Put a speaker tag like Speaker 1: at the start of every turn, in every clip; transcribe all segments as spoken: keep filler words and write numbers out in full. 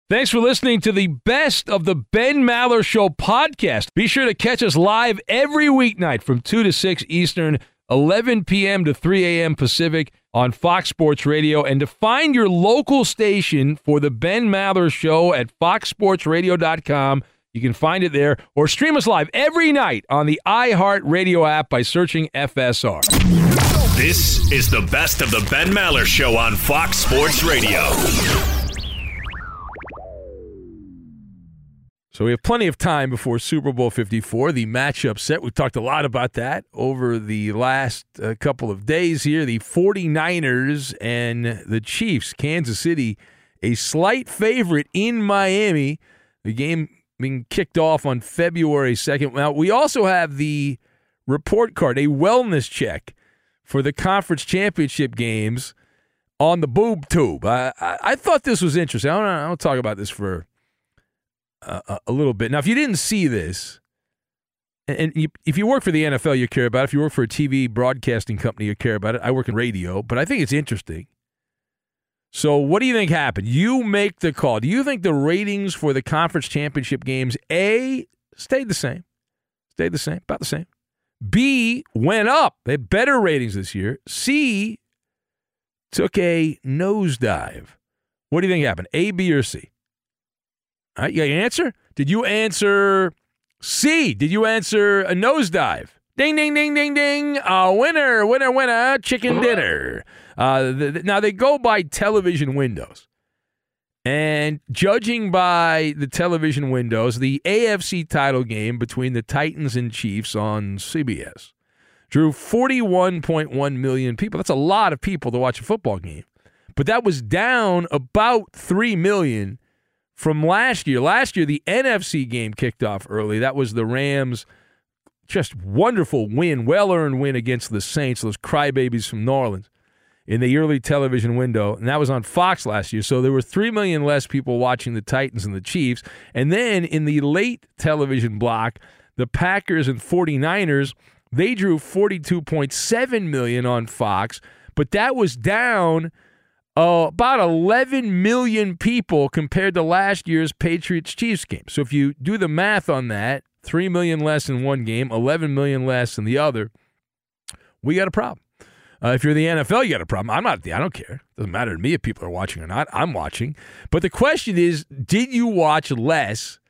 Speaker 1: Thanks for listening to the Best of the Ben Maller Show podcast. Be sure to catch us live every weeknight from two to six Eastern, eleven p.m. to three a.m. Pacific on Fox Sports Radio. And to find your local station for the Ben Maller Show at fox sports radio dot com, you can find it there, or stream us live every night on the iHeartRadio app by searching F S R.
Speaker 2: This is the Best of the Ben Maller Show on Fox Sports Radio.
Speaker 1: So we have plenty of time before Super Bowl fifty-four, the matchup set. We've talked a lot about that over the last uh, couple of days here. The 49ers and the Chiefs. Kansas City, a slight favorite in Miami. The game being kicked off on February second. Now, we also have the report card, a wellness check for the conference championship games on the boob tube. I, I, I thought this was interesting. I don't, I don't talk about this for Uh, a little bit. Now, if you didn't see this, and you, if you work for the N F L, you care about it. If you work for a T V broadcasting company, you care about it. I work in radio, but I think it's interesting. So what do you think happened? You make the call. Do you think the ratings for the conference championship games, A, stayed the same? Stayed the same, about the same. B, went up. They had better ratings this year. C, took a nosedive. What do you think happened? A, B, or C? All right, you got your answer? Did you answer C? Did you answer a nosedive? Ding, ding, ding, ding, ding. A winner, winner, winner, chicken dinner. Uh, the, the, now, they go by television windows. And judging by the television windows, the A F C title game between the Titans and Chiefs on C B S drew forty-one point one million people. That's a lot of people to watch a football game. But that was down about three million from last year. Last year, the N F C game kicked off early. That was the Rams' just wonderful win, well-earned win against the Saints, those crybabies from New Orleans, in the early television window. And that was on Fox last year. So there were three million less people watching the Titans and the Chiefs. And then in the late television block, the Packers and 49ers, they drew forty-two point seven million on Fox. But that was down Uh, about eleven million people compared to last year's Patriots-Chiefs game. So if you do the math on that, three million less in one game, eleven million less in the other, we got a problem. Uh, if you're the N F L, you got a problem. I'm not. I don't care. It doesn't matter to me if people are watching or not. I'm watching. But the question is, did you watch less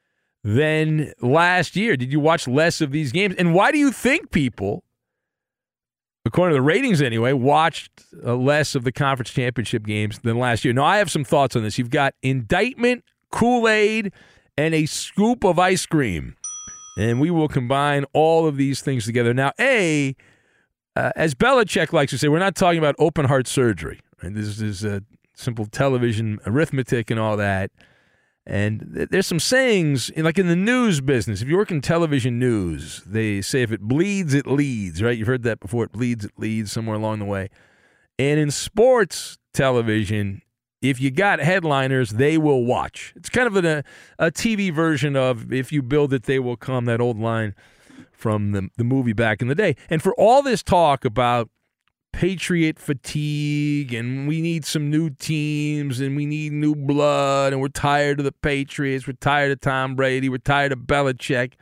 Speaker 1: than last year? Did you watch less of these games? And why do you think people, according to the ratings anyway, watched uh, less of the conference championship games than last year? Now, I have some thoughts on this. You've got indictment, Kool-Aid, and a scoop of ice cream. And we will combine all of these things together. Now, A, uh, as Belichick likes to say, we're not talking about open heart surgery. And this is uh, simple television arithmetic and all that. And th- there's some sayings, like in the news business. If you work in television news, they say if it bleeds, it leads, right? You've heard that before. It bleeds, it leads, somewhere along the way. And in sports television, if you got headliners, they will watch. It's kind of a, a T V version of if you build it, they will come, that old line from the, the movie back in the day. And for all this talk about Patriot fatigue, and we need some new teams, and we need new blood, and we're tired of the Patriots, we're tired of Tom Brady, we're tired of Belichick.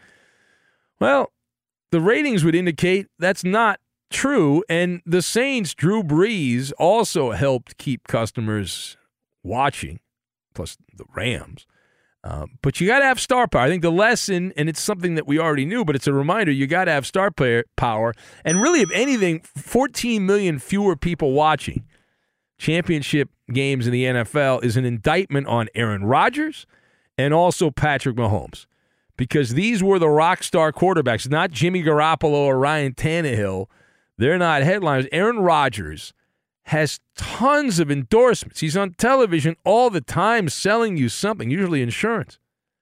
Speaker 1: Well, the ratings would indicate that's not true, and the Saints' Drew Brees also helped keep customers watching, plus the Rams. Uh, but you got to have star power. I think the lesson, and it's something that we already knew, but it's a reminder, you got to have star player power. And really, if anything, fourteen million fewer people watching championship games in the N F L is an indictment on Aaron Rodgers and also Patrick Mahomes. Because these were the rock star quarterbacks, not Jimmy Garoppolo or Ryan Tannehill. They're not headliners. Aaron Rodgers has tons of endorsements. He's on television all the time selling you something, usually insurance.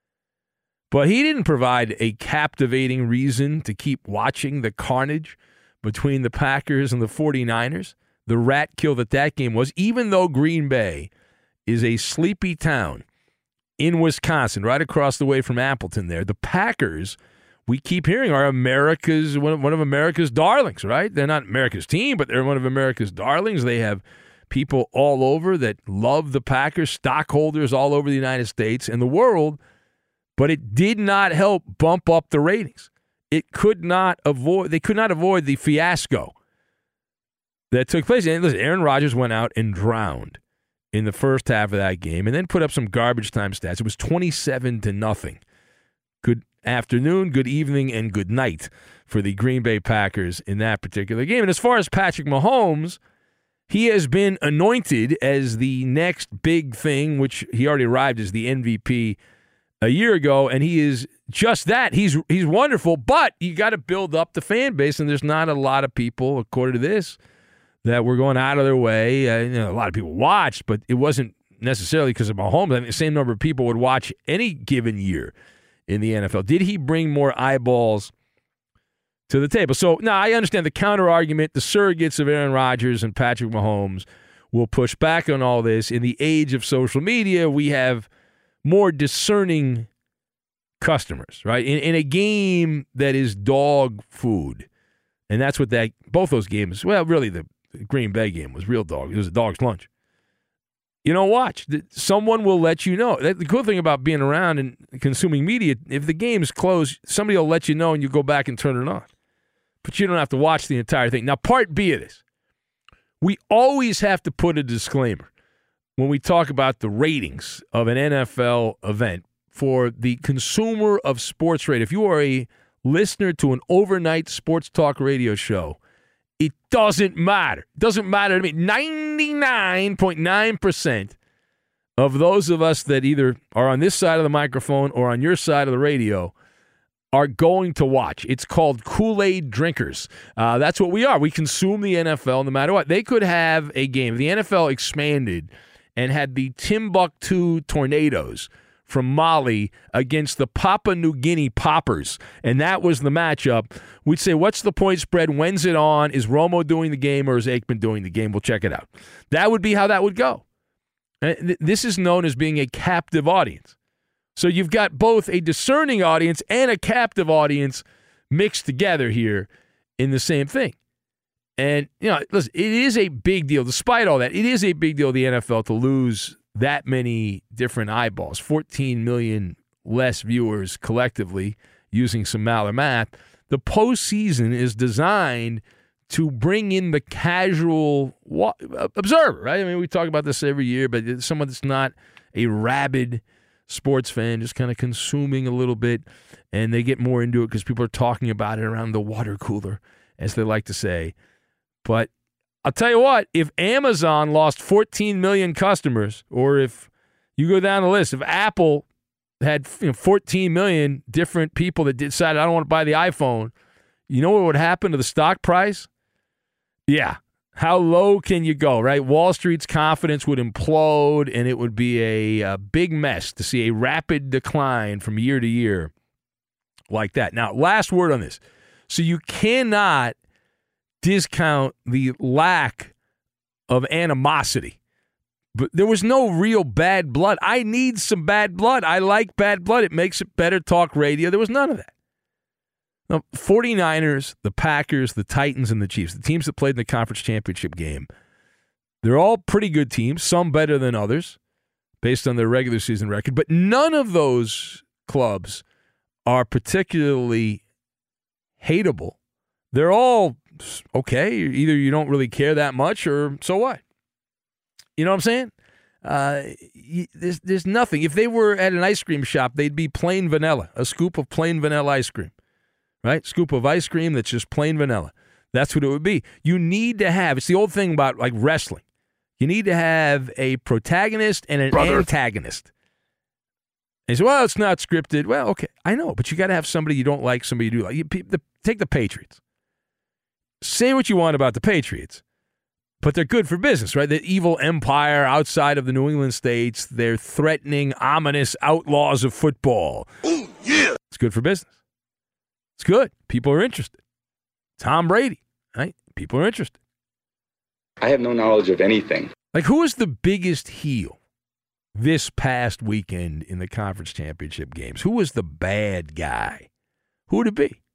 Speaker 1: But he didn't provide a captivating reason to keep watching the carnage between the Packers and the 49ers, the rat kill that that game was, even though Green Bay is a sleepy town in Wisconsin, right across the way from Appleton there. The Packers, we keep hearing, are America's one of, one of America's darlings, right? They're not America's team, but they're one of America's darlings. They have people all over that love the Packers, stockholders all over the United States and the world, but it did not help bump up the ratings. It could not avoid, they could not avoid the fiasco that took place. And listen, Aaron Rodgers went out and drowned in the first half of that game and then put up some garbage time stats. It was twenty-seven to nothing. Good afternoon, good evening, and good night for the Green Bay Packers in that particular game. And as far as Patrick Mahomes, he has been anointed as the next big thing, which he already arrived as the M V P a year ago, and he is just that. He's he's wonderful, but you got to build up the fan base, and there's not a lot of people, according to this, that were going out of their way. Uh, you know, a lot of people watched, but it wasn't necessarily because of Mahomes. I think the same number of people would watch any given year in the N F L. Did he bring more eyeballs to the table? So, now I understand the counter-argument, the surrogates of Aaron Rodgers and Patrick Mahomes will push back on all this. In the age of social media, we have more discerning customers, right? In, in a game that is dog food, and that's what that both those games, well, really the Green Bay game was real dog. It was a dog's lunch. You know, watch. Someone will let you know. The cool thing about being around and consuming media, if the game's closed, somebody will let you know and you go back and turn it on. But you don't have to watch the entire thing. Now, part B of this, we always have to put a disclaimer when we talk about the ratings of an N F L event for the consumer of sports radio. If you are a listener to an overnight sports talk radio show, it doesn't matter. It doesn't matter to me. ninety-nine point nine percent of those of us that either are on this side of the microphone or on your side of the radio are going to watch. It's called Kool-Aid drinkers. Uh, that's what we are. We consume the N F L no matter what. They could have a game. The N F L expanded and had the Timbuktu Tornadoes from Mali against the Papua New Guinea Poppers, and that was the matchup. We'd say, what's the point spread? When's it on? Is Romo doing the game or is Aikman doing the game? We'll check it out. That would be how that would go. This is known as being a captive audience. So you've got both a discerning audience and a captive audience mixed together here in the same thing. And, you know, listen, it is a big deal. Despite all that, it is a big deal, the N F L, to lose that many different eyeballs, fourteen million less viewers collectively using some Maller math. The postseason is designed to bring in the casual wa- observer, right? I mean, we talk about this every year, but it's someone that's not a rabid sports fan, just kind of consuming a little bit, and they get more into it because people are talking about it around the water cooler, as they like to say. But I'll tell you what, if Amazon lost fourteen million customers, or if you go down the list, if Apple had you know, fourteen million different people that decided, I don't want to buy the iPhone, you know what would happen to the stock price? Yeah. How low can you go, right? Wall Street's confidence would implode, and it would be a, a big mess to see a rapid decline from year to year like that. Now, last word on this. So you cannot discount the lack of animosity. But there was no real bad blood. I need some bad blood. I like bad blood. It makes it better talk radio. There was none of that. Now, 49ers, the Packers, the Titans, and the Chiefs, the teams that played in the conference championship game, they're all pretty good teams, some better than others based on their regular season record, but none of those clubs are particularly hateable. They're all okay. Either you don't really care that much or so what? You know what I'm saying? Uh, there's, there's nothing. If they were at an ice cream shop, they'd be plain vanilla, a scoop of plain vanilla ice cream. Right? Scoop of ice cream that's just plain vanilla. That's what it would be. You need to have, it's the old thing about like wrestling. You need to have a protagonist and an Brother. antagonist. And you say, well, it's not scripted. Well, okay, I know, but you got to have somebody you don't like, somebody you do like. You, the, take the Patriots. Say what you want about the Patriots, but they're good for business, right? The evil empire outside of the New England states, they're threatening, ominous outlaws of football. Oh, yeah. It's good for business. It's good. People are interested. Tom Brady, right? People are interested.
Speaker 3: I have no knowledge of anything.
Speaker 1: Like, who is the biggest heel this past weekend in the conference championship games? Who was the bad guy? Who would it be?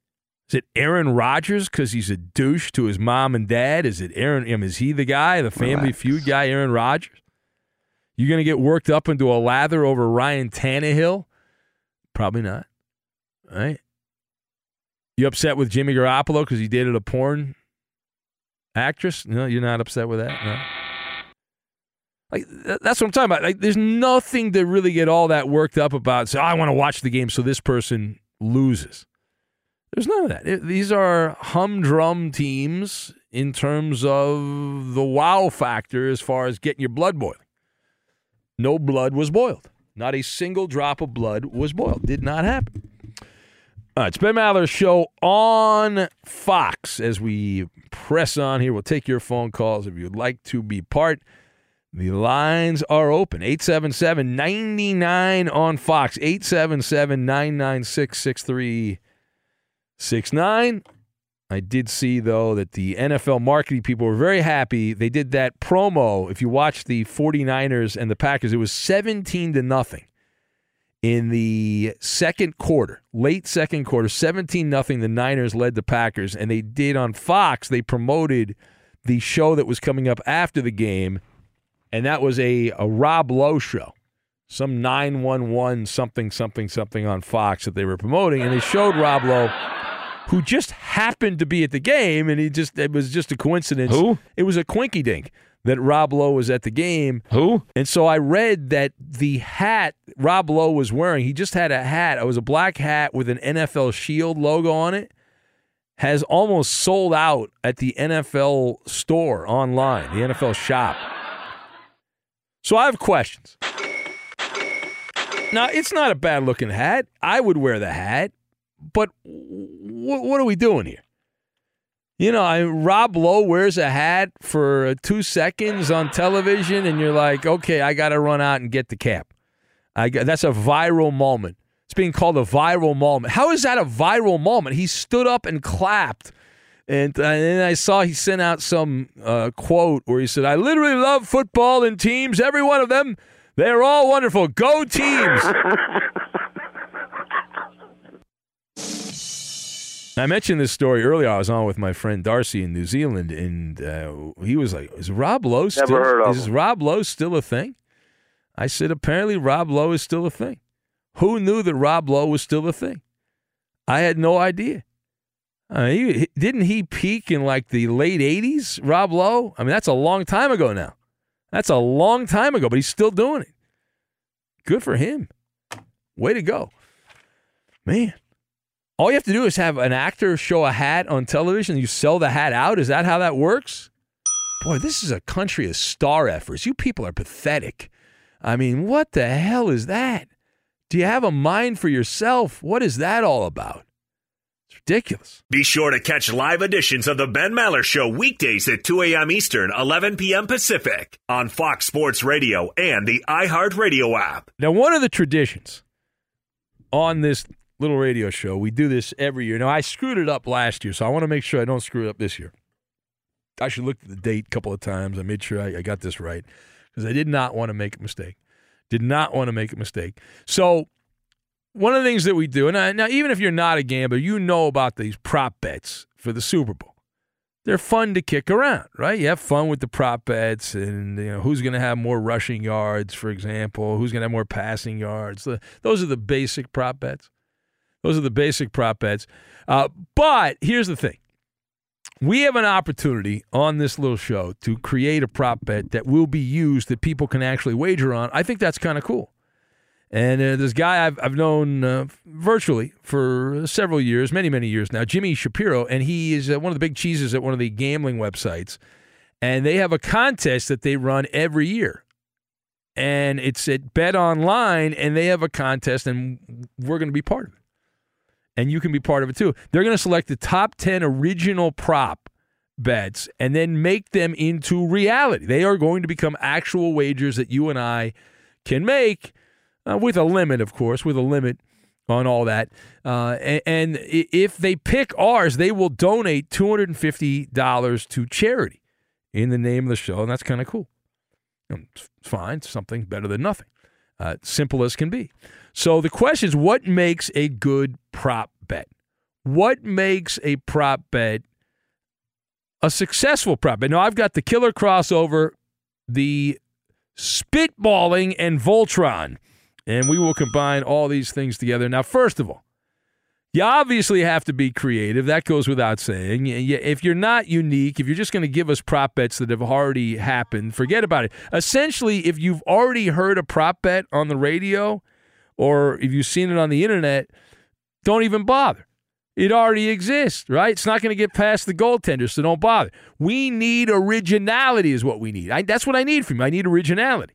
Speaker 1: Is it Aaron Rodgers because he's a douche to his mom and dad? Is it Aaron? I mean, is he the guy, the Family
Speaker 4: Relax.
Speaker 1: Feud guy, Aaron Rodgers? You going to get worked up into a lather over Ryan Tannehill? Probably not. All right. You upset with Jimmy Garoppolo because he dated a porn actress? No, you're not upset with that? No. Like, that's what I'm talking about. Like, there's nothing to really get all that worked up about. So, oh, I want to watch the game so this person loses. There's none of that. It, these are humdrum teams in terms of the wow factor as far as getting your blood boiling. No blood was boiled. Not a single drop of blood was boiled. Did not happen. All right, it's Ben Maller's show on Fox. As we press on here, we'll take your phone calls if you'd like to be part. The lines are open. eight seven seven, nine nine on Fox. eight seven seven, nine nine six, six three six nine. I did see, though, that the N F L marketing people were very happy. They did that promo. If you watch the 49ers and the Packers, it was seventeen to nothing in the second quarter, late second quarter, seventeen nothing. The Niners led the Packers, and they did on Fox. They promoted the show that was coming up after the game, and that was a, a Rob Lowe show, some nine one one something, something, something on Fox that they were promoting, and they showed Rob Lowe, who just happened to be at the game, and he just it was just a coincidence.
Speaker 4: Who?
Speaker 1: It was a quinky dink that Rob Lowe was at the game.
Speaker 4: Who?
Speaker 1: And so I read that the hat Rob Lowe was wearing, he just had a hat. It was a black hat with an N F L Shield logo on it, has almost sold out at the N F L store online, the N F L shop. So I have questions. Now, it's not a bad-looking hat. I would wear the hat. But w- what are we doing here? You know, I, Rob Lowe wears a hat for two seconds on television, and you're like, okay, I got to run out and get the cap. I got, that's a viral moment. It's being called a viral moment. How is that a viral moment? He stood up and clapped. And, uh, and then I saw he sent out some uh, quote where he said, I literally love football and teams, every one of them. They're all wonderful. Go teams. I mentioned this story earlier. I was on with my friend Darcy in New Zealand, and uh, he was like, is Rob Lowe still,
Speaker 5: Never heard of
Speaker 1: is
Speaker 5: him.
Speaker 1: Rob Lowe still a thing? I said, apparently Rob Lowe is still a thing. Who knew that Rob Lowe was still a thing? I had no idea. Uh, he, didn't he peak in like the late eighties, Rob Lowe? I mean, that's a long time ago now. That's a long time ago, but he's still doing it. Good for him. Way to go. Man. All you have to do is have an actor show a hat on television and you sell the hat out? Is that how that works? Boy, this is a country of star efforts. You people are pathetic. I mean, what the hell is that? Do you have a mind for yourself? What is that all about? It's ridiculous.
Speaker 2: Be sure to catch live editions of the Ben Maller Show weekdays at two a.m. Eastern, eleven p.m. Pacific on Fox Sports Radio and the iHeartRadio app.
Speaker 1: Now, one of the traditions on this little radio show, we do this every year. Now, I screwed it up last year, so I want to make sure I don't screw it up this year. I should look at the date a couple of times. I made sure I, I got this right because I did not want to make a mistake. Did not want to make a mistake. So one of the things that we do, and I, now even if you're not a gambler, you know about these prop bets for the Super Bowl. They're fun to kick around, right? You have fun with the prop bets and you know who's going to have more rushing yards, for example, who's going to have more passing yards. Those are the basic prop bets. Those are the basic prop bets. Uh, but here's the thing. We have an opportunity on this little show to create a prop bet that will be used that people can actually wager on. I think that's kind of cool. And uh, this guy I've, I've known uh, virtually for several years, many, many years now, Jimmy Shapiro, and he is uh, one of the big cheeses at one of the gambling websites. And they have a contest that they run every year. And it's at Bet Online, and they have a contest, and we're going to be part of it. And you can be part of it too. They're going to select the top ten original prop bets and then make them into reality. They are going to become actual wagers that you and I can make uh, with a limit, of course, with a limit on all that. Uh, and, and if they pick ours, they will donate two hundred fifty dollars to charity in the name of the show, and that's kind of cool. It's fine. It's something better than nothing. Uh, simple as can be. So the question is, what makes a good prop bet? what makes a prop bet a successful prop bet? Now, I've got the killer crossover, the spitballing, and Voltron, and we will combine all these things together. Now, first of all, you obviously have to be creative. That goes without saying. If you're not unique, if you're just going to give us prop bets that have already happened, forget about it. Essentially, if you've already heard a prop bet on the radio or if you've seen it on the internet, don't even bother. It already exists, right? It's not going to get past the goaltender, so don't bother. We need originality is what we need. I, that's what I need from you. I need originality.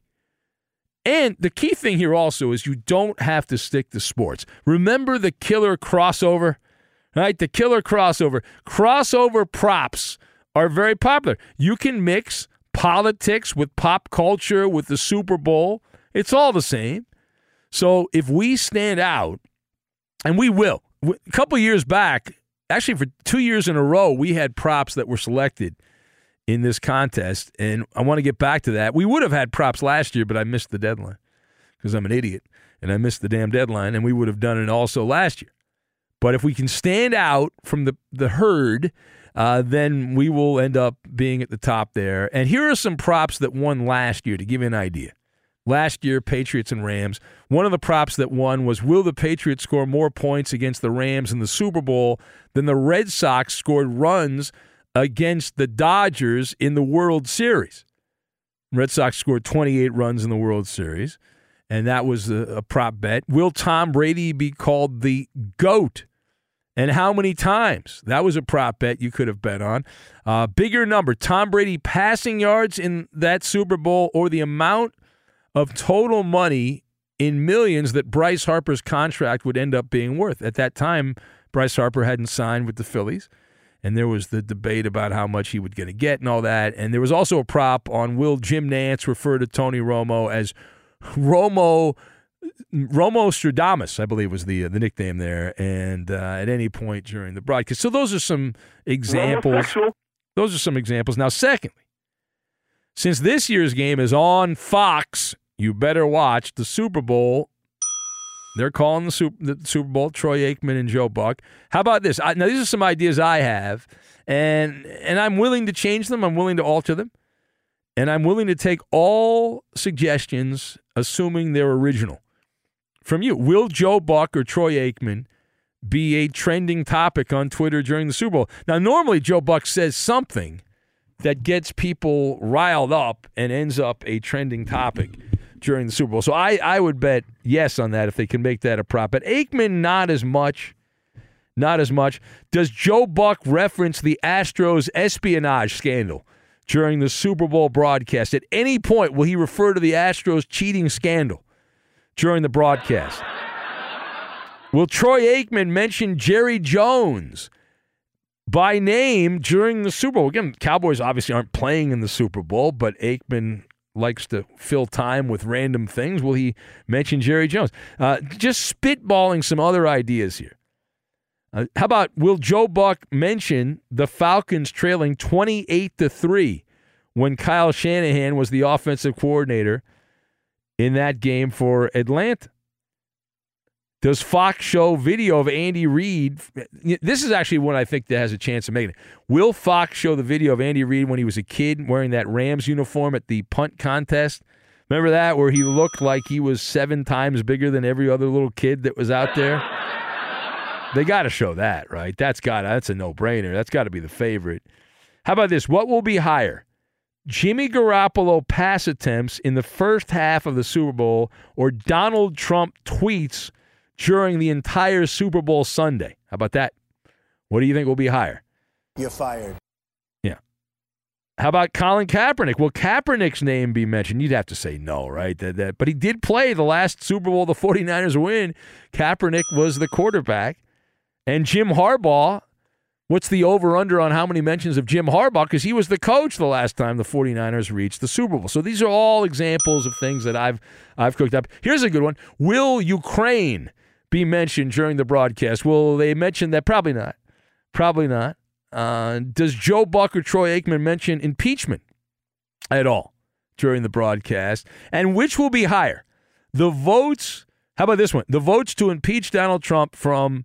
Speaker 1: And the key thing here also is you don't have to stick to sports. Remember the killer crossover, right? The killer crossover. Crossover props are very popular. You can mix politics with pop culture, with the Super Bowl. It's all the same. So if we stand out, and we will, a couple years back, actually for two years in a row, we had props that were selected in this contest, and I want to get back to that. We would have had props last year, but I missed the deadline because I'm an idiot, and I missed the damn deadline, and we would have done it also last year. But if we can stand out from the, the herd, uh, then we will end up being at the top there. And here are some props that won last year to give you an idea. Last year, Patriots and Rams. One of the props that won was, will the Patriots score more points against the Rams in the Super Bowl than the Red Sox scored runs against the Dodgers in the World Series? Red Sox scored twenty-eight runs in the World Series, and that was a, a prop bet. Will Tom Brady be called the GOAT? And how many times? That was a prop bet you could have bet on. Uh, bigger number, Tom Brady passing yards in that Super Bowl, or the amount of total money in millions that Bryce Harper's contract would end up being worth. At that time, Bryce Harper hadn't signed with the Phillies. And there was the debate about how much he was going to get and all that. And there was also a prop on, will Jim Nantz refer to Tony Romo as Romo Romo Stradamus, I believe was the uh, the nickname there, and uh, at any point during the broadcast. So those are some examples. Those are some examples. Now, secondly, since this year's game is on Fox, you better watch the Super Bowl. They're calling the Super, the Super Bowl, Troy Aikman and Joe Buck. How about this? I, now, these are some ideas I have, and and I'm willing to change them. I'm willing to alter them. And I'm willing to take all suggestions, assuming they're original, from you. Will Joe Buck or Troy Aikman be a trending topic on Twitter during the Super Bowl? Now, normally Joe Buck says something that gets people riled up and ends up a trending topic during the Super Bowl. So I, I would bet yes on that if they can make that a prop. But Aikman, not as much. Not as much. Does Joe Buck reference the Astros espionage scandal during the Super Bowl broadcast? At any point, will he refer to the Astros cheating scandal during the broadcast? Will Troy Aikman mention Jerry Jones by name during the Super Bowl? Again, Cowboys obviously aren't playing in the Super Bowl, but Aikman likes to fill time with random things. Will he mention Jerry Jones? Uh, just spitballing some other ideas here. Uh, how about, will Joe Buck mention the Falcons trailing twenty-eight to three when Kyle Shanahan was the offensive coordinator in that game for Atlanta? Does Fox show video of Andy Reid? This is actually one I think that has a chance of making it. Will Fox show the video of Andy Reid when he was a kid wearing that Rams uniform at the punt contest? Remember that, where he looked like he was seven times bigger than every other little kid that was out there? They got to show that, right? That's got that's a no-brainer. That's got to be the favorite. How about this? What will be higher? Jimmy Garoppolo pass attempts in the first half of the Super Bowl, or Donald Trump tweets during the entire Super Bowl Sunday? How about that? What do you think will be higher?
Speaker 4: You're fired.
Speaker 1: Yeah. How about Colin Kaepernick? Will Kaepernick's name be mentioned? You'd have to say no, right? That, that, but he did play the last Super Bowl the 49ers win. Kaepernick was the quarterback. And Jim Harbaugh, what's the over-under on how many mentions of Jim Harbaugh? Because he was the coach the last time the 49ers reached the Super Bowl. So these are all examples of things that I've I've cooked up. Here's a good one. Will Ukraine be mentioned during the broadcast? Will they mention that? Probably not. Probably not. Uh, does Joe Buck or Troy Aikman mention impeachment at all during the broadcast? And which will be higher? The votes, how about this one? The votes to impeach Donald Trump from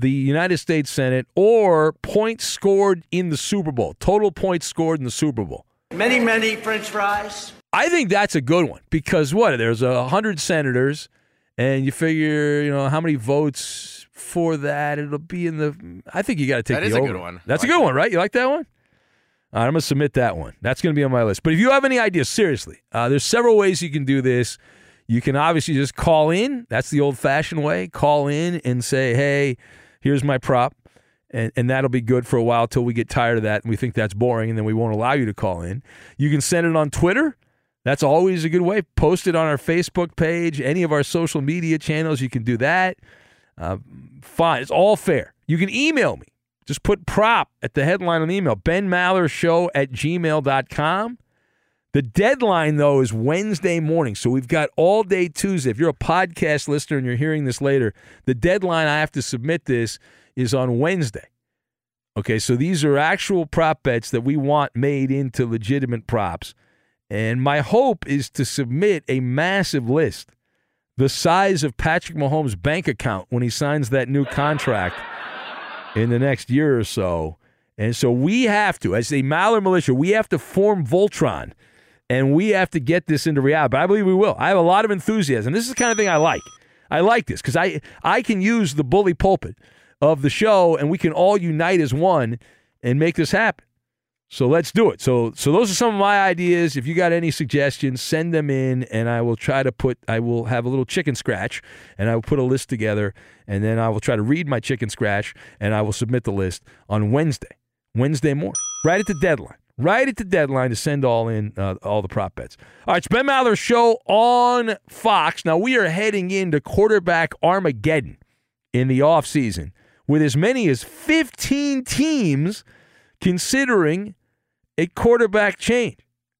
Speaker 1: the United States Senate, or points scored in the Super Bowl, total points scored in the Super Bowl.
Speaker 4: Many, many French fries.
Speaker 1: I think that's a good one because what? There's a hundred senators, and you figure, you know, how many votes for that? It'll be in the. I think you got to take
Speaker 5: that
Speaker 1: the
Speaker 5: is
Speaker 1: over.
Speaker 5: a good one.
Speaker 1: That's
Speaker 5: like
Speaker 1: a good
Speaker 5: that.
Speaker 1: one, right? You like that one? All right, I'm going to submit that one. That's going to be on my list. But if you have any ideas, seriously, uh, there's several ways you can do this. You can obviously just call in. That's the old-fashioned way. Call in and say, hey, here's my prop. And, and that'll be good for a while till we get tired of that and we think that's boring, and then we won't allow you to call in. You can send it on Twitter. That's always a good way. Post it on our Facebook page, any of our social media channels. You can do that. Uh, fine. It's all fair. You can email me. Just put prop at the headline on the email, ben maller show at gmail dot com. The deadline, though, is Wednesday morning, so we've got all day Tuesday. If you're a podcast listener and you're hearing this later, the deadline I have to submit this is on Wednesday. Okay, so these are actual prop bets that we want made into legitimate props. And my hope is to submit a massive list, the size of Patrick Mahomes' bank account when he signs that new contract in the next year or so. And so we have to, as a Maller Militia, we have to form Voltron, and we have to get this into reality. But I believe we will. I have a lot of enthusiasm. This is the kind of thing I like. I like this because I, I can use the bully pulpit of the show, and we can all unite as one and make this happen. So let's do it. So so those are some of my ideas. If you got any suggestions, send them in, and I will try to put, I will have a little chicken scratch, and I will put a list together, and then I will try to read my chicken scratch, and I will submit the list on Wednesday, Wednesday morning, right at the deadline, right at the deadline to send all in, uh, all the prop bets. All right, it's Ben Maller's show on Fox. Now, we are heading into quarterback Armageddon in the offseason with as many as fifteen teams considering a quarterback change.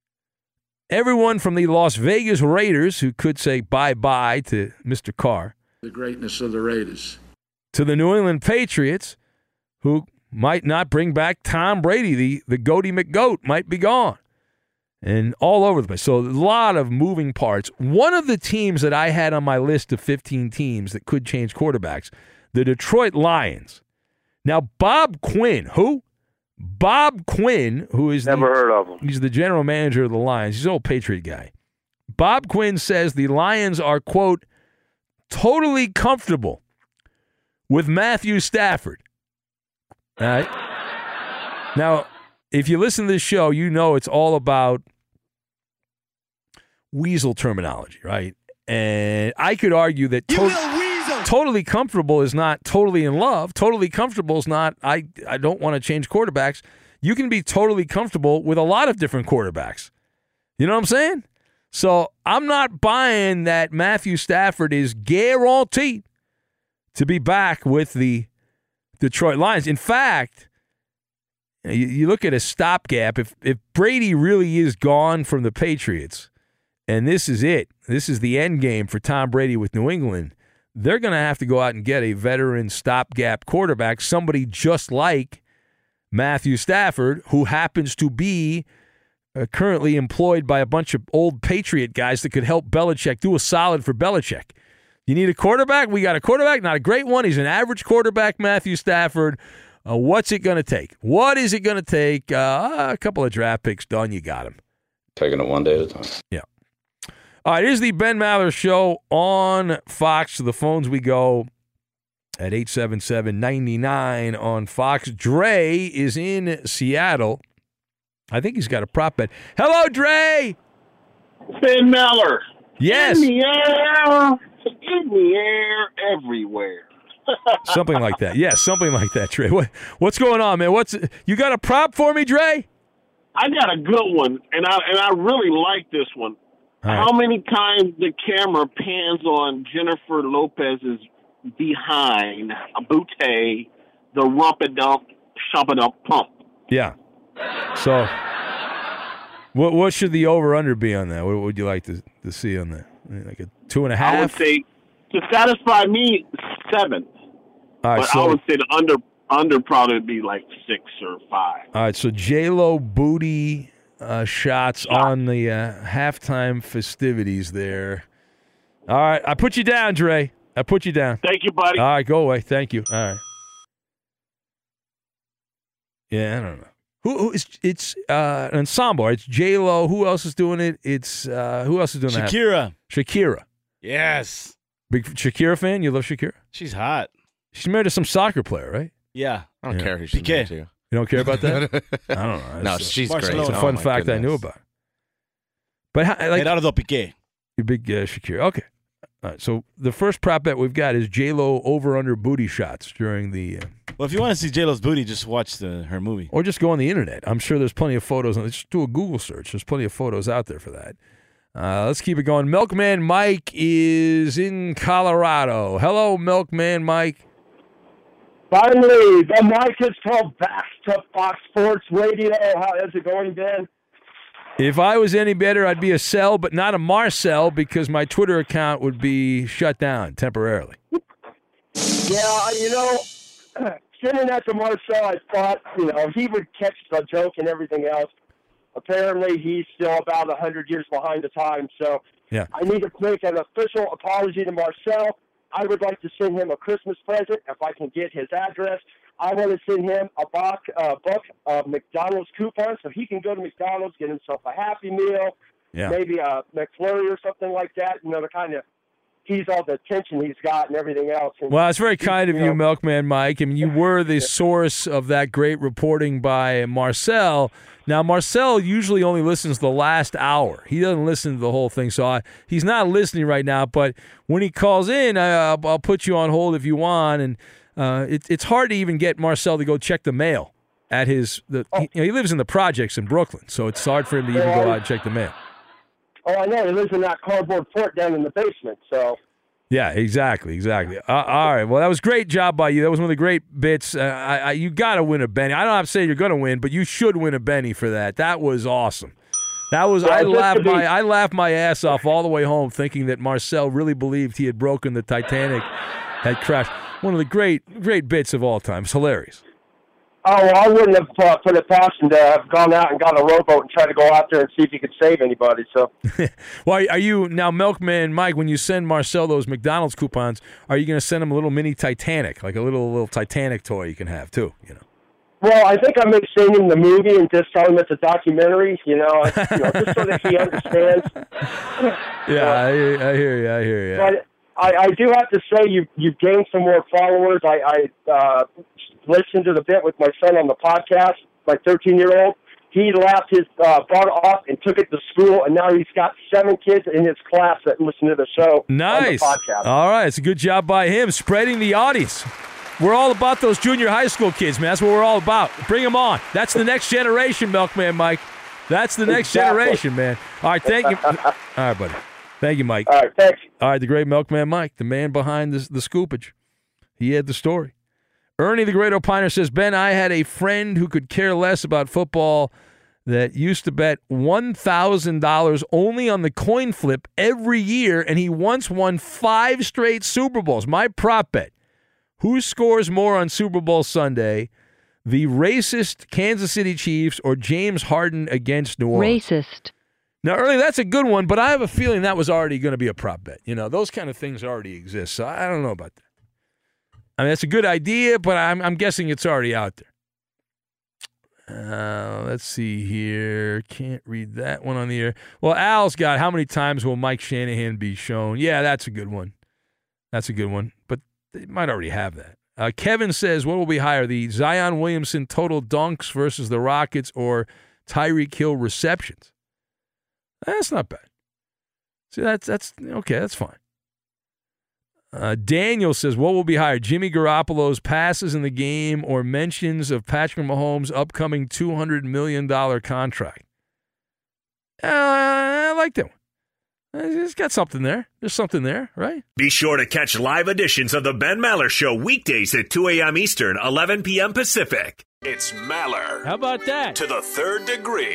Speaker 1: Everyone from the Las Vegas Raiders, who could say bye-bye to Mister Carr,
Speaker 6: the greatness of the Raiders,
Speaker 1: to the New England Patriots, who might not bring back Tom Brady. The, the Goaty McGoat might be gone. And all over the place. So a lot of moving parts. One of the teams that I had on my list of fifteen teams that could change quarterbacks, the Detroit Lions. Now, Bob Quinn, who? Bob Quinn, who is
Speaker 7: Never
Speaker 1: the,
Speaker 7: heard of him.
Speaker 1: He's the general manager of the Lions. He's an old Patriot guy. Bob Quinn says the Lions are, quote, totally comfortable with Matthew Stafford. All right. Now, if you listen to this show, you know it's all about weasel terminology, right? And I could argue that to- totally comfortable is not totally in love. Totally comfortable is not, I, I don't want to change quarterbacks. You can be totally comfortable with a lot of different quarterbacks. You know what I'm saying? So I'm not buying that Matthew Stafford is guaranteed to be back with the Detroit Lions. In fact, you, you look at a stopgap. If if Brady really is gone from the Patriots, and this is it, this is the end game for Tom Brady with New England, they're going to have to go out and get a veteran stopgap quarterback, somebody just like Matthew Stafford, who happens to be uh, currently employed by a bunch of old Patriot guys that could help Belichick do a solid for Belichick. You need a quarterback? We got a quarterback, not a great one. He's an average quarterback, Matthew Stafford. Uh, what's it going to take? What is it going to take? Uh, a couple of draft picks done, you got him.
Speaker 3: Taking it one day at a time.
Speaker 1: Yeah. All right, here's the Ben Maller Show on Fox. To the phones we go at eight seven seven, nine nine on Fox. Dre is in Seattle. I think he's got a prop bet. Hello, Dre.
Speaker 7: Ben Maller.
Speaker 1: Yes.
Speaker 7: In the air. In the air everywhere.
Speaker 1: Something like that. Yes, something like that, Dre. What, what's going on, man? What's you got a prop for me, Dre?
Speaker 7: I got a good one, and I and I really like this one.
Speaker 1: Right.
Speaker 7: How many times the camera pans on Jennifer Lopez's behind, a bootay, the rump-a-dump, shop-a-dump pump?
Speaker 1: Yeah. So, what what should the over-under be on that? What would you like to, to see on that? Like a two and a half?
Speaker 7: I would say, to satisfy me, seven.
Speaker 1: All right,
Speaker 7: but
Speaker 1: so,
Speaker 7: I would say the under under probably would be like six or five.
Speaker 1: All right, so J-Lo booty uh, shots yeah. on the uh, halftime festivities there. All right, I put you down, Dre. I put you down.
Speaker 7: Thank you, buddy.
Speaker 1: All right, go away. Thank you. All right. Yeah, I don't know. Who, who is it's uh, an ensemble? Right? It's J Lo. Who else is doing it? It's uh, who else is doing that?
Speaker 5: Shakira.
Speaker 1: Shakira.
Speaker 5: Yes.
Speaker 1: Big Shakira fan. You love Shakira?
Speaker 5: She's hot.
Speaker 1: She's married to some soccer player, right?
Speaker 5: Yeah.
Speaker 8: I don't
Speaker 1: Yeah.
Speaker 8: care who she's
Speaker 5: Piqué.
Speaker 8: married to.
Speaker 1: You don't care about that? I don't know.
Speaker 8: No,
Speaker 1: It's,
Speaker 8: she's
Speaker 5: Barcelona.
Speaker 8: great.
Speaker 1: it's a
Speaker 8: Oh,
Speaker 1: fun
Speaker 8: my
Speaker 1: fact I knew
Speaker 8: goodness.
Speaker 1: about. But how, like
Speaker 5: Gerardo Piqué.
Speaker 1: you big uh, Shakira. Okay. All right. So the first prop bet we've got is J Lo over under booty shots during the. Uh,
Speaker 5: Well, if you want to see J-Lo's booty, just watch the her movie.
Speaker 1: Or just go on the internet. I'm sure there's plenty of photos. Just do a Google search. There's plenty of photos out there for that. Uh, let's keep it going. Milkman Mike is in Colorado. Hello, Milkman Mike.
Speaker 9: Finally, the mic is called back to Fox Sports Radio. How is it going, Ben?
Speaker 1: If I was any better, I'd be a Cell, but not a Marcel because my Twitter account would be shut down temporarily.
Speaker 9: Yeah, you know, sitting at the Marcel, I thought, you know, he would catch the joke and everything else. Apparently, he's still about one hundred years behind the time, so
Speaker 1: Yeah.
Speaker 9: I need to make an official apology to Marcel. I would like to send him a Christmas present if I can get his address. I want to send him a box, uh, book of McDonald's coupons so he can go to McDonald's, get himself a Happy Meal,
Speaker 1: Yeah.
Speaker 9: maybe a McFlurry or something like that, you know, to kind of tease all the attention he's got and everything else. And,
Speaker 1: Well, it's very kind of
Speaker 9: you
Speaker 1: you,
Speaker 9: know,
Speaker 1: Milkman Mike. I mean, you were the source of that great reporting by Marcel. Now, Marcel usually only listens the last hour. He doesn't listen to the whole thing, so I, he's not listening right now. But when he calls in, I, I'll, I'll put you on hold if you want. And uh, it, it's hard to even get Marcel to go check the mail at his. The, he, you know, he lives in the projects in Brooklyn, so it's hard for him to even go out and check the mail.
Speaker 9: Oh, I know. He lives in that cardboard fort down in the basement, so.
Speaker 1: Yeah, exactly, exactly. Uh, all right, well, that was a great job by you. That was one of the great bits. Uh, I, I, you got to win a Benny. I don't have to say you're going to win, but you should win a Benny for that. That was awesome. That was.
Speaker 9: Yeah,
Speaker 1: I
Speaker 9: just
Speaker 1: laughed
Speaker 9: to be-
Speaker 1: my I laughed my ass off all the way home, thinking that Marcel really believed he had broken the Titanic, had crashed. One of the great great bits of all time. It's hilarious.
Speaker 9: Oh, well, I wouldn't have uh, put it past him to have gone out and got a rowboat and tried to go out there and see if he could save anybody. So,
Speaker 1: Well, are you now, Milkman Mike? When you send Marcel those McDonald's coupons, are you going to send him a little mini Titanic, like a little little Titanic toy you can have too? You know.
Speaker 9: well, I think I may send him the movie and just tell him it's a documentary. You know, you know just so that he understands.
Speaker 1: Yeah, I, I hear you. I hear you.
Speaker 9: But I, I do have to say, you you've gained some more followers. I, I uh, listened to the bit with my son on the podcast, my thirteen-year-old. He laughed his uh, butt off and took it to school, and now he's got seven kids in his class that listen to the show
Speaker 1: Nice.
Speaker 9: on the podcast.
Speaker 1: All right. It's a good job by him spreading the audience. We're all about those junior high school kids, man. That's what we're all about. Bring them on. That's the next generation, Milkman Mike. That's the next
Speaker 9: Exactly.
Speaker 1: generation, man. All right. Thank you. All right, buddy. Thank you, Mike.
Speaker 9: All right, thanks.
Speaker 1: All right. The great Milkman Mike, the man behind the, the scoopage. He had the story. Ernie, the great opiner, says, Ben, I had a friend who could care less about football that used to bet one thousand dollars only on the coin flip every year, and he once won five straight Super Bowls. My prop bet, who scores more on Super Bowl Sunday, the racist Kansas City Chiefs or James Harden against New Orleans?
Speaker 10: Racist.
Speaker 1: Now, Ernie, that's a good one, but I have a feeling that was already going to be a prop bet. You know, those kind of things already exist, so I don't know about that. I mean, that's a good idea, but I'm, I'm guessing it's already out there. Uh, let's see here. Can't read that one on the air. Well, Al's got how many times will Mike Shanahan be shown? Yeah, that's a good one. That's a good one, but they might already have that. Uh, Kevin says, what will be higher, the Zion Williamson total dunks versus the Rockets or Tyreek Hill receptions? That's not bad. See, that's, that's okay, that's fine. Uh, Daniel says, what will be higher, Jimmy Garoppolo's passes in the game or mentions of Patrick Mahomes' upcoming two hundred million dollars contract? Uh, I like that one. It's got something there. There's something there, right?
Speaker 2: Be sure to catch live editions of the Ben Maller Show weekdays at two a.m. Eastern, eleven p.m. Pacific. It's Maller.
Speaker 1: How about that?
Speaker 2: To the third degree.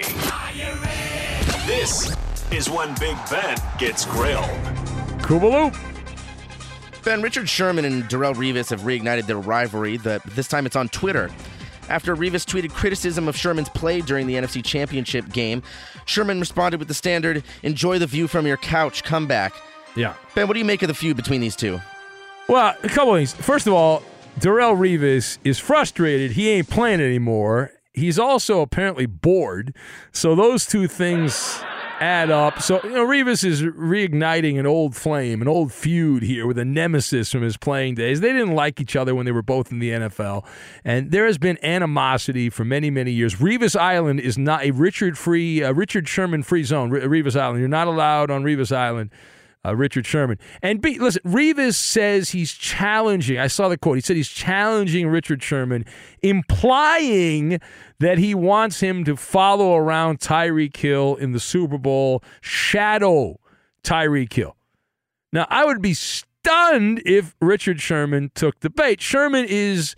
Speaker 2: This is when Big Ben gets grilled.
Speaker 1: Koobaloop.
Speaker 8: Ben, Richard Sherman and Darrelle Revis have reignited their rivalry. The, this time it's on Twitter. After Revis tweeted criticism of Sherman's play during the N F C Championship game, Sherman responded with the standard, enjoy the view from your couch comeback.
Speaker 1: Yeah.
Speaker 8: Ben, what do you make of the feud between these two?
Speaker 1: Well, a couple of things. First of all, Darrelle Revis is frustrated. He ain't playing anymore. he's also apparently bored. So those two things add up. So, you know, Rivas is reigniting an old flame, an old feud here with a nemesis from his playing days. They didn't like each other when they were both in the N F L, and there has been animosity for many, many years. Rivas Island is not a Richard free, uh, Richard Sherman free zone. R- Rivas Island, you're not allowed on Rivas Island. Uh, Richard Sherman. And B, listen, Rivas says he's challenging. I saw the quote. He said he's challenging Richard Sherman, implying that he wants him to follow around Tyreek Hill in the Super Bowl, shadow Tyreek Hill. Now, I would be stunned if Richard Sherman took the bait. Sherman is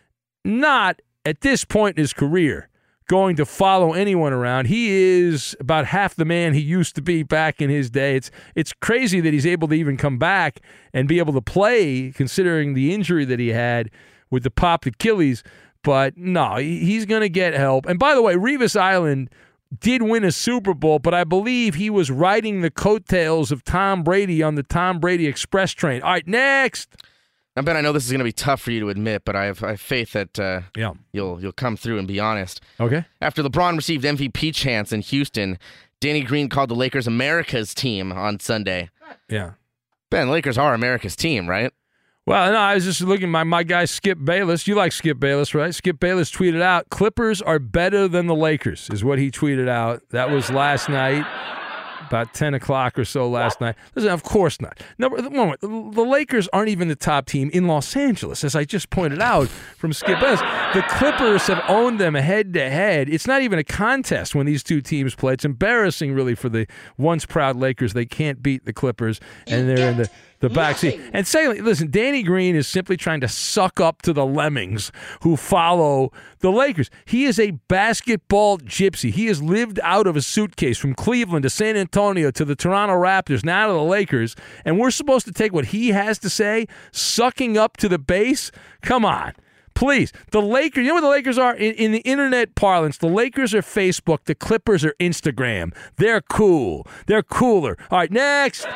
Speaker 1: not, at this point in his career, going to follow anyone around. He is about half the man he used to be back in his day. It's it's crazy that he's able to even come back and be able to play, considering the injury that he had with the popped Achilles. But no, he's going to get help. And by the way, Rivas Island did win a Super Bowl, but I believe he was riding the coattails of Tom Brady on the Tom Brady Express train. All right, next.
Speaker 8: Now, Ben, I know this is going to be tough for you to admit, but I have, I have faith that uh,
Speaker 1: yeah.
Speaker 8: you'll you'll come through and be honest.
Speaker 1: Okay.
Speaker 8: After LeBron received M V P chants in Houston, Danny Green called the Lakers America's team on Sunday.
Speaker 1: Yeah.
Speaker 8: Ben, Lakers are America's team, right?
Speaker 1: Well, no, I was just looking at my, my guy Skip Bayless. You like Skip Bayless, right? Skip Bayless tweeted out, Clippers are better than the Lakers, is what he tweeted out. That was last night. About ten o'clock or so last night. Listen, of course not. Number one, the Lakers aren't even the top team in Los Angeles, as I just pointed out from Skip Bayless. The Clippers have owned them head-to-head. It's not even a contest when these two teams play. It's embarrassing, really, for the once proud Lakers. They can't beat the Clippers, and they're in the, the backseat. And secondly, listen, Danny Green is simply trying to suck up to the lemmings who follow the Lakers. He is a basketball gypsy. He has lived out of a suitcase from Cleveland to San Antonio to the Toronto Raptors, now to the Lakers, and we're supposed to take what he has to say, sucking up to the base? Come on. Please. The Lakers, you know what the Lakers are? In, in the internet parlance, the Lakers are Facebook, the Clippers are Instagram. They're cool. They're cooler. All right, next.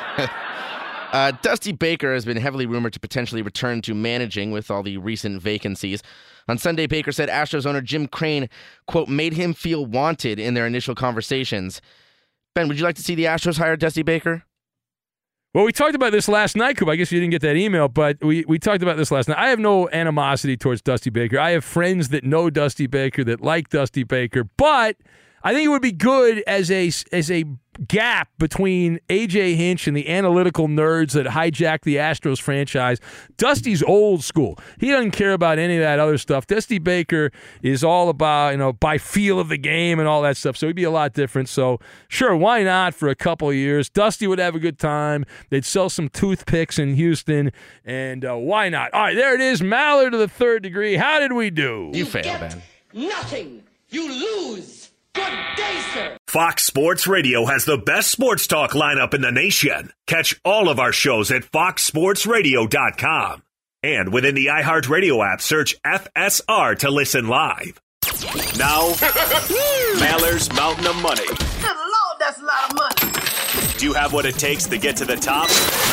Speaker 8: uh, Dusty Baker has been heavily rumored to potentially return to managing with all the recent vacancies. On Sunday, Baker said Astros owner Jim Crane, quote, made him feel wanted in their initial conversations. Ben, would you like to see the Astros hire Dusty Baker?
Speaker 1: Well, we talked about this last night, Coop. I guess you didn't get that email, but we, we talked about this last night. I have no animosity towards Dusty Baker. I have friends that know Dusty Baker, that like Dusty Baker, but I think it would be good as a, as a gap between A J Hinch and the analytical nerds that hijack the Astros franchise. Dusty's old school. He doesn't care about any of that other stuff. Dusty Baker is all about, you know, by feel of the game and all that stuff, so he'd be a lot different. So, sure, why not for a couple of years? Dusty would have a good time. They'd sell some toothpicks in Houston, and uh, why not? All right, there it is. Maller to the third degree. How did we do?
Speaker 8: You failed, Ben.
Speaker 4: Nothing. You lose. Good day, sir.
Speaker 2: Fox Sports Radio has the best sports talk lineup in the nation. Catch all of our shows at fox sports radio dot com. And within the iHeartRadio app, search F S R to listen live. Now, Maller's Mountain of Money.
Speaker 4: Good Lord, that's a lot of money.
Speaker 2: Do you have what it takes to get to the top?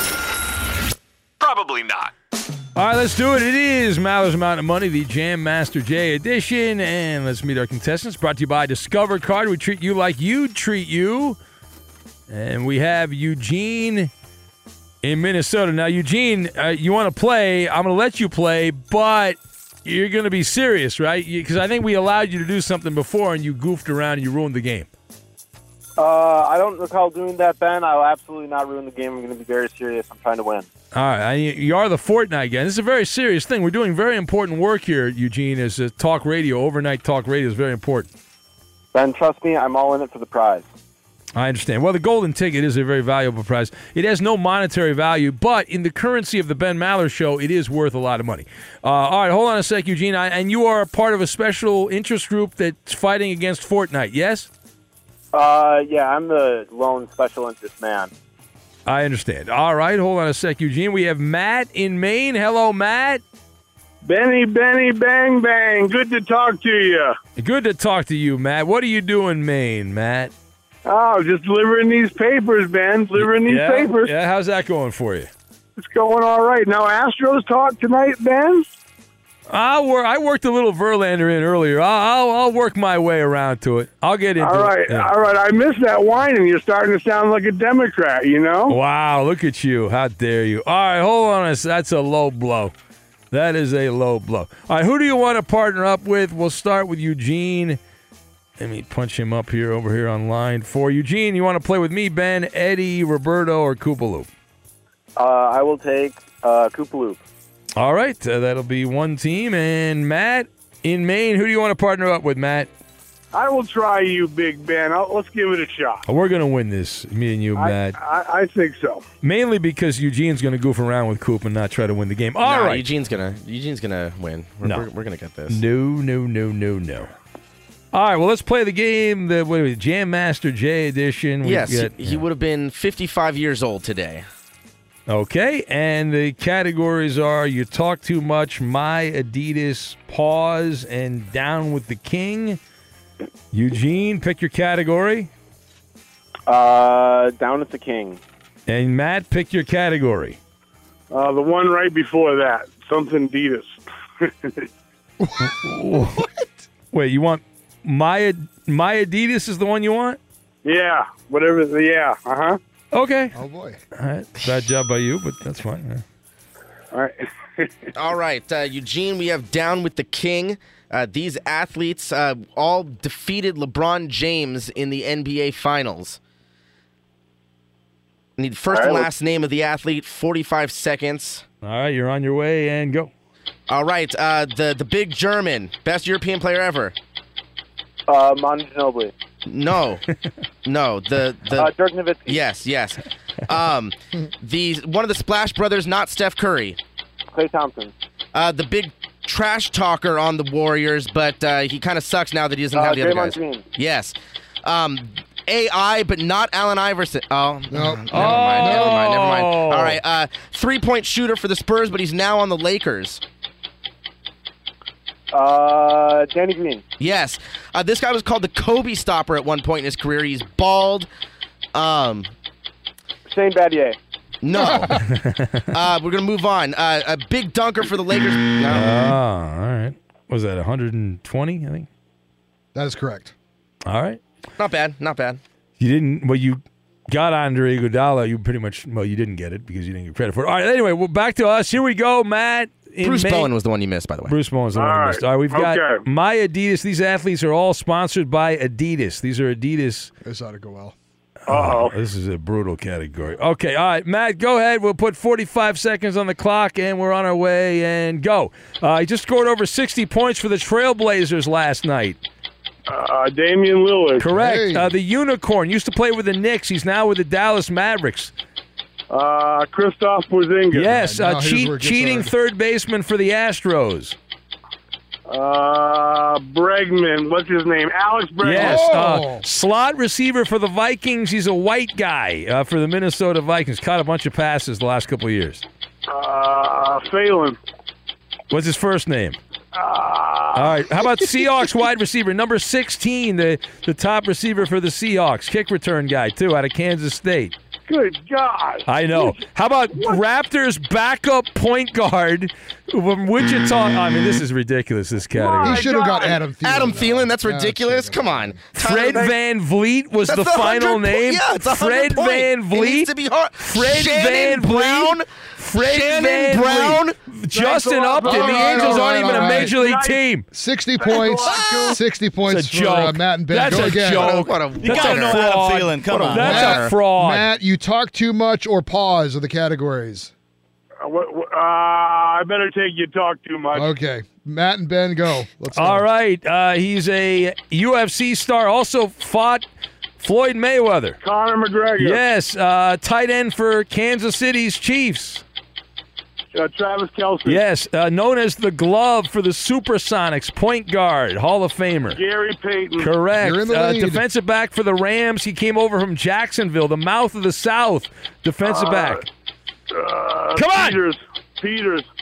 Speaker 2: Probably not.
Speaker 1: All right, let's do it. It is Maller's Mountain of Money, the Jam Master Jay edition, and let's meet our contestants. Brought to you by Discover Card. We treat you like you'd treat you. And we have Eugene in Minnesota. Now, Eugene, uh, you want to play. I'm going to let you play, but you're going to be serious, right? Because I think we allowed you to do something before, and you goofed around and you ruined the game.
Speaker 10: Uh, I don't recall doing that, Ben. I'll absolutely not ruin the game. I'm going to be very serious. I'm trying to win.
Speaker 1: All right, I, you are the Fortnite guy. This is a very serious thing. We're doing very important work here, Eugene, as a talk radio. Overnight talk radio is very important.
Speaker 10: Ben, trust me, I'm all in it for the prize.
Speaker 1: I understand. Well, the golden ticket is a very valuable prize. It has no monetary value, but in the currency of the Ben Maller Show, it is worth a lot of money. Uh, all right, hold on a sec, Eugene. I, and you are part of a special interest group that's fighting against Fortnite, yes?
Speaker 10: Uh, yeah, I'm the lone special interest man.
Speaker 1: I understand. All right, hold on a sec, Eugene. We have Matt in Maine. Hello, Matt.
Speaker 11: Benny, Benny, bang, bang. Good to talk to you.
Speaker 1: Good to talk to you, Matt. What are you doing in Maine, Matt?
Speaker 11: Oh, just delivering these papers, Ben. Delivering these
Speaker 1: yeah,
Speaker 11: papers.
Speaker 1: Yeah, how's that going for you?
Speaker 11: It's going all right. Now, Astros talk tonight, Ben?
Speaker 1: I'll work, I worked a little Verlander in earlier. I'll, I'll I'll work my way around to it. I'll get into
Speaker 11: All right,
Speaker 1: it. Yeah.
Speaker 11: all right. I missed that whining. You're starting to sound like a Democrat, you know?
Speaker 1: Wow, look at you. How dare you. All right, hold on. a s- That's a low blow. That is a low blow. All right, who do you want to partner up with? We'll start with Eugene. Let me punch him up here, over here on line four. Eugene, you want to play with me, Ben, Eddie, Roberto, or Koopaloop?
Speaker 10: Uh, I will take uh, Koopaloop.
Speaker 1: All right, uh, that'll be one team. And Matt, in Maine, who do you want to partner up with, Matt?
Speaker 11: I will try you, Big Ben. I'll, let's give it a shot.
Speaker 1: Oh, we're going to win this, me and you,
Speaker 11: I,
Speaker 1: Matt.
Speaker 11: I, I think so.
Speaker 1: Mainly because Eugene's going to goof around with Coop and not try to win the game. All
Speaker 8: Nah,
Speaker 1: right.
Speaker 8: Eugene's gonna Eugene's gonna win. We're,
Speaker 1: No.
Speaker 8: we're, we're gonna get this.
Speaker 1: No, no, no, no, no. All right, well, let's play the game, the what are we, Jam Master J edition. We've
Speaker 8: Yes,
Speaker 1: got-
Speaker 8: he, he would have been fifty-five years old today.
Speaker 1: Okay, and the categories are You Talk Too Much, My Adidas, Pause, and Down with the King. Eugene, pick your category.
Speaker 10: Uh, down at the King.
Speaker 1: And Matt, pick your category.
Speaker 11: Uh, the one right before that, something Adidas.
Speaker 1: What? Wait, you want My My Adidas is the one you want?
Speaker 11: Yeah, whatever. The, yeah, uh huh.
Speaker 1: Okay.
Speaker 12: Oh boy.
Speaker 1: All right. Bad job by you, but that's fine. Yeah.
Speaker 11: All right.
Speaker 8: All right, uh, Eugene, we have Down with the King. Uh, these athletes uh, all defeated LeBron James in the N B A Finals. Need first
Speaker 11: All
Speaker 8: and
Speaker 11: right,
Speaker 8: last name of the athlete, forty-five seconds.
Speaker 1: All right, you're on your way, and go.
Speaker 8: All right, uh, the, the big German, best European player ever.
Speaker 10: Uh, Manu Ginobili.
Speaker 8: No, no, the the
Speaker 10: Uh, Dirk Nowitzki.
Speaker 8: yes, yes. Um, the one of the Splash Brothers, not Steph Curry.
Speaker 10: Klay Thompson.
Speaker 8: Uh, the big trash talker on the Warriors, but uh, he kind of sucks now that he doesn't
Speaker 10: Uh,
Speaker 8: have the other
Speaker 10: Draymond
Speaker 8: guys.
Speaker 10: Green.
Speaker 8: Yes. Um, A I, but not Allen Iverson. Oh,
Speaker 12: No.
Speaker 8: never mind. Never mind. Never mind.
Speaker 1: Oh.
Speaker 8: All right. Uh, three-point shooter for the Spurs, but he's now on the Lakers.
Speaker 10: Uh, Danny Green.
Speaker 8: Yes. Uh, this guy was called the Kobe Stopper at one point in his career. He's bald. Um,
Speaker 10: Shane Battier.
Speaker 8: no. uh, we're gonna move on. Uh, a big dunker for the Lakers.
Speaker 1: Oh,
Speaker 8: No.
Speaker 1: all right. What was that, one hundred twenty, I think?
Speaker 12: That is correct.
Speaker 1: All right.
Speaker 8: Not bad. Not bad.
Speaker 1: You didn't, well, you got Andre Iguodala. You pretty much, well, you didn't get it because you didn't get credit for it. All right, anyway, well, back to us. Here we go, Matt. in
Speaker 8: Bruce
Speaker 1: Maine-
Speaker 8: Bowen was the one you missed, by the way.
Speaker 1: Bruce Bowen's the one
Speaker 11: All
Speaker 1: who
Speaker 11: right.
Speaker 1: missed. All right, we've got
Speaker 11: Okay.
Speaker 1: My Adidas. These athletes are all sponsored by Adidas. These are Adidas.
Speaker 12: This ought to go well.
Speaker 11: Uh-oh.
Speaker 1: This is a brutal category. Okay, all right, Matt, go ahead. We'll put forty-five seconds on the clock, and we're on our way, and go. Uh, he just scored over sixty points for the Trailblazers last night.
Speaker 11: Uh, Damian Lillard.
Speaker 1: Correct.
Speaker 12: Hey.
Speaker 1: Uh, the Unicorn used to play with the Knicks. He's now with the Dallas Mavericks.
Speaker 11: Uh, Christoph Porzingis.
Speaker 1: Yes,
Speaker 12: now
Speaker 1: uh,
Speaker 12: here's
Speaker 1: cheat,
Speaker 12: where it gets
Speaker 1: cheating
Speaker 12: hard.
Speaker 1: third baseman for the Astros.
Speaker 11: Uh, Bregman. What's his name? Alex Bregman.
Speaker 1: Yes, uh,
Speaker 12: Oh.
Speaker 1: slot receiver for the Vikings. He's a white guy uh, for the Minnesota Vikings. Caught a bunch of passes the last couple of years.
Speaker 11: Uh, Phelan.
Speaker 1: What's his first name?
Speaker 11: Uh,
Speaker 1: All right. How about Seahawks wide receiver number sixteen, the the top receiver for the Seahawks, kick return guy too, out of Kansas State.
Speaker 11: Good God.
Speaker 1: I know. How about Raptors backup point guard from Wichita? I mean, this is ridiculous. This category.
Speaker 12: He should have got Adam Thielen.
Speaker 8: Adam
Speaker 12: though.
Speaker 8: Thielen, that's
Speaker 12: Yeah,
Speaker 8: ridiculous.
Speaker 12: should've
Speaker 8: Come
Speaker 12: got
Speaker 8: on.
Speaker 1: Fred
Speaker 8: Tyler-
Speaker 1: Van Vliet was
Speaker 8: That's
Speaker 1: the
Speaker 8: the
Speaker 1: final
Speaker 8: one hundred
Speaker 1: name.
Speaker 8: point- Yeah, it's a
Speaker 1: Fred
Speaker 8: hundred point.
Speaker 1: Van
Speaker 8: It
Speaker 1: Vliet.
Speaker 8: needs to be hard.
Speaker 1: Fred
Speaker 8: Shannon
Speaker 1: Van Vliet.
Speaker 8: Brown.
Speaker 1: Fred
Speaker 8: Shannon
Speaker 1: Van
Speaker 8: Brown.
Speaker 1: Vliet. Justin
Speaker 11: a lot,
Speaker 1: Upton.
Speaker 11: All
Speaker 1: The
Speaker 12: right,
Speaker 1: Angels
Speaker 12: all
Speaker 1: aren't
Speaker 12: right,
Speaker 1: even
Speaker 12: all
Speaker 1: a
Speaker 12: right.
Speaker 1: major league
Speaker 11: Nice.
Speaker 1: team.
Speaker 12: sixty points. sixty points
Speaker 1: It's a
Speaker 12: for
Speaker 1: joke.
Speaker 12: uh, Matt and Ben.
Speaker 1: That's
Speaker 12: Go
Speaker 1: a
Speaker 12: again.
Speaker 1: joke.
Speaker 8: What a-
Speaker 5: You
Speaker 1: That's
Speaker 5: gotta
Speaker 1: a
Speaker 5: know
Speaker 1: fraud.
Speaker 5: Adam Thielen. Come
Speaker 8: What a
Speaker 5: on.
Speaker 1: That's
Speaker 8: winner.
Speaker 1: a fraud.
Speaker 12: Matt, you talk too much or pause are the categories.
Speaker 11: Uh, what- what- uh, I better take you talk too much.
Speaker 12: Okay. Matt and Ben, go. Let's go.
Speaker 1: All right. Uh, he's a U F C star. Also fought Floyd Mayweather.
Speaker 11: Conor McGregor.
Speaker 1: Yes. Uh, tight end for Kansas City's Chiefs.
Speaker 11: Uh, Travis Kelce.
Speaker 1: Yes. Uh, known as the glove for the Supersonics. Point guard. Hall of Famer.
Speaker 11: Gary Payton.
Speaker 1: Correct.
Speaker 12: You're in the
Speaker 1: Uh,
Speaker 12: lead.
Speaker 1: defensive back for the Rams. He came over from Jacksonville, the mouth of the South. Defensive
Speaker 11: Uh,
Speaker 1: back.
Speaker 11: Uh,
Speaker 1: Come on!
Speaker 11: Peters. Peters.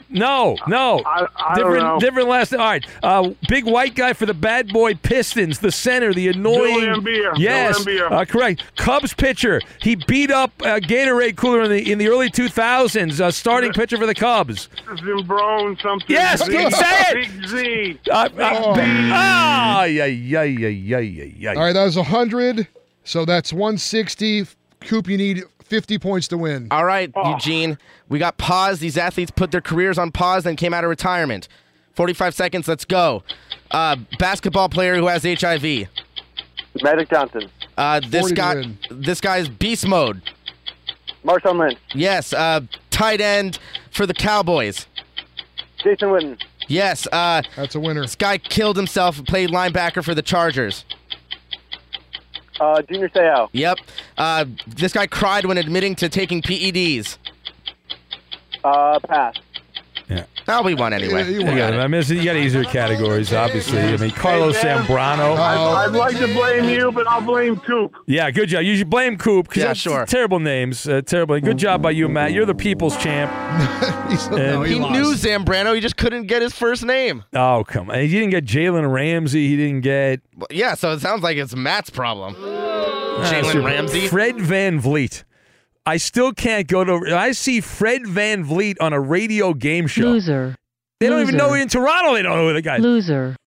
Speaker 1: No, no.
Speaker 11: I, I
Speaker 1: different,
Speaker 11: don't know.
Speaker 1: different last name. All right. Uh, big white guy for the bad boy Pistons, the center, the annoying.
Speaker 11: Bill Laimbeer.
Speaker 1: Yes,
Speaker 11: Bill Laimbeer.
Speaker 1: uh, correct. Cubs pitcher. He beat up uh, Gatorade cooler in the in the early two thousands. Uh, starting pitcher for the Cubs.
Speaker 11: Zimbrone something.
Speaker 1: Yes,
Speaker 11: Z,
Speaker 1: say it.
Speaker 11: Big Z.
Speaker 1: Uh, uh,
Speaker 12: Oh.
Speaker 1: Ah, yeah, yeah, yeah, yeah, yeah, yeah.
Speaker 12: All right, that was one hundred. So that's one sixty. Coop, you need fifty points to win.
Speaker 8: All right, Eugene. We got pause. These athletes put their careers on pause, then came out of retirement. forty-five seconds. Let's go. Uh, basketball player who has H I V.
Speaker 10: Magic Johnson.
Speaker 8: Uh, this
Speaker 12: forty to
Speaker 8: guy.
Speaker 12: win.
Speaker 8: This guy's beast mode.
Speaker 10: Marshawn Lynch.
Speaker 8: Yes. Uh, tight end for the Cowboys.
Speaker 10: Jason Witten.
Speaker 8: Yes. Uh,
Speaker 12: That's a winner.
Speaker 8: this guy killed himself. Played linebacker for the Chargers.
Speaker 10: Uh, Junior Seau.
Speaker 8: Yep. Uh, this guy cried when admitting to taking P E Ds.
Speaker 10: Uh, pass.
Speaker 1: Yeah.
Speaker 8: Oh, we won anyway.
Speaker 12: Yeah, you
Speaker 1: You
Speaker 12: won.
Speaker 1: got, I mean, you got easier categories, obviously. I mean, Carlos
Speaker 11: Hey, Dan.
Speaker 1: Zambrano.
Speaker 11: I'd, I'd like to blame you, but I'll blame Coop.
Speaker 1: Yeah, good job. You should blame Coop. 'cause
Speaker 8: Yeah,
Speaker 1: that's
Speaker 8: sure.
Speaker 1: Terrible names. Uh, terrible. Good job by you, Matt. You're the people's champ.
Speaker 12: He's- no,
Speaker 1: And
Speaker 12: he
Speaker 8: He
Speaker 12: lost.
Speaker 8: knew Zambrano. He just couldn't get his first name.
Speaker 1: Oh, come on. He didn't get Jalen Ramsey. He didn't get
Speaker 8: Well, yeah, so it sounds like it's Matt's problem.
Speaker 1: uh,
Speaker 8: Jalen Ramsey.
Speaker 1: Fred Van Vliet. I still can't go to. I see Fred Van Vliet on a radio game show.
Speaker 13: Loser.
Speaker 1: They don't even
Speaker 13: Loser.
Speaker 1: know in Toronto. They don't know who the guy.
Speaker 13: Loser.